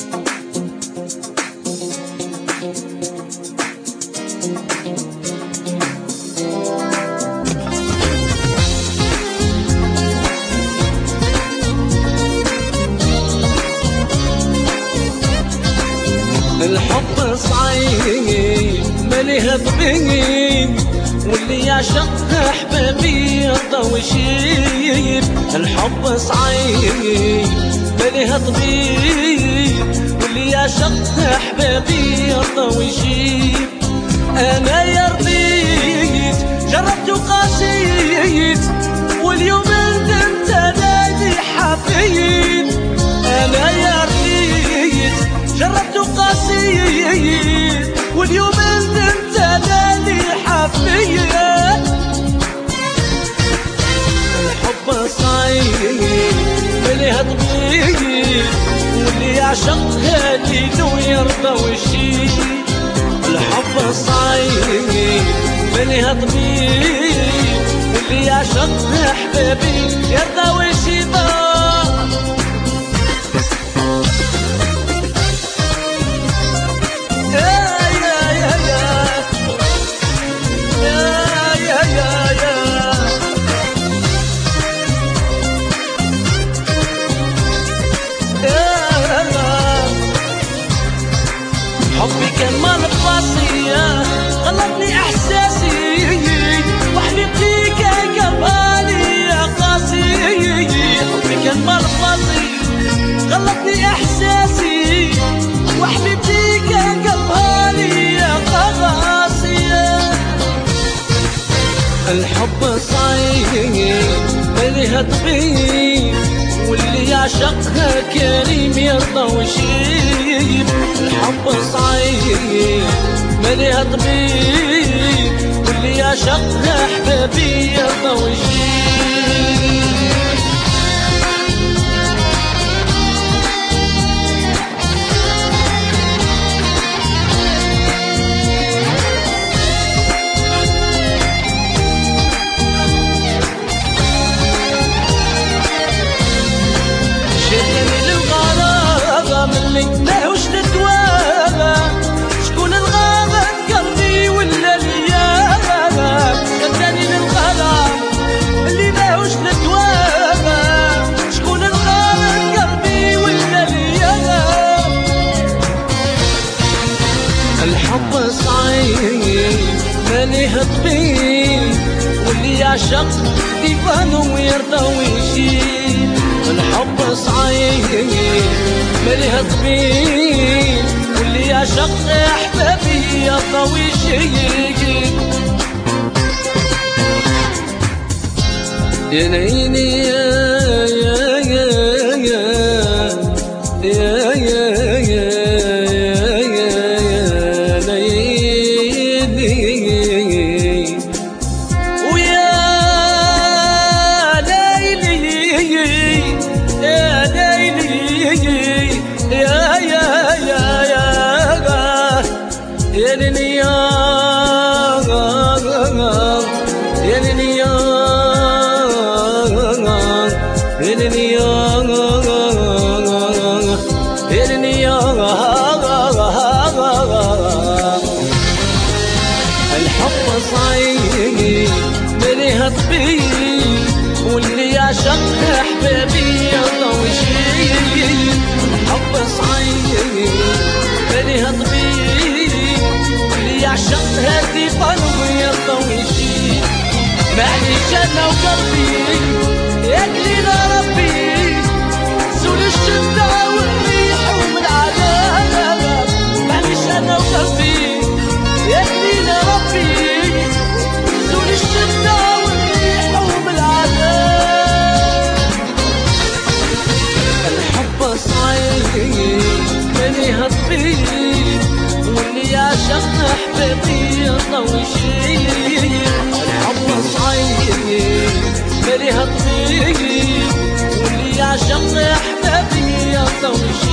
الحب صعيب مليه طبيب، واللي يعشق احبابي يرضى ويشيب. الحب صعيب مليه طبيب، واللي يعشق احبابي يرضى ويشيب. انا يا رضيت جربت وقاسيت، واليوم انت نادي حبيت. انا يا رضيت جربت وقاسيت، واليوم انت نادي حبيت. الحب صعيب مليه طبيب، واللي يعشق هادي ويرضى ويشيب. الحب صعيب مليه طبيب، واللي يعشق احبابي يرضى ويشيب. حبي كان مال بقاسية غلطني احساسي، وحبيبتي كان قبالي يا قاسي. حبي كان مال بقاسية غلطني احساسي، وحبيبتي كان قبالي يا قاسية. الحب صعيب مليه طبيب، واللي يعشقها كريم يرضى ويشيب. الحب صعيب مليه طبيب، واللي يعشقها احبابي يرضى ويشيب. شدني للغرابة منك ماهوش تتوابى، شكون الغابة قلبي ولا اليابة؟ شدني للغرابة اللي ماهوش تتوابى، شكون الغابة قلبي ولا اليابة؟ الحب صعيب مليه طبيب، واللي يعشق ديفان ويرضى ويشيب. الحب صعيب مليه طبيب، واللي يعشق احبابي يرضى ويشيب. يا ليلي يا يا يا يا يا يا يا ليلي، ويا ليلي يا ليلي يا يا يا يا يا ليلي يا ليلي يا الحب صعيب مليه طبيب، واللي يعشق احبابي يرضى ويشيب. الحب صعيب مليه طبيب، واللي يعشق هادي قلبي يرضى ويشيب. معليش انا وقلبي ياكلينا ربي، زول الشدة والريح ومن عذاب. معليش انا وقلبي ياكلينا ربي، زول الشدة والريح ومن عذاب. الحب صعيب مليه طبيب، واللي يعشق احبابي يرضى ويشيب. الحب صعيب مليه طبيب، واللي يعشق احبابي يرضى ويشيب.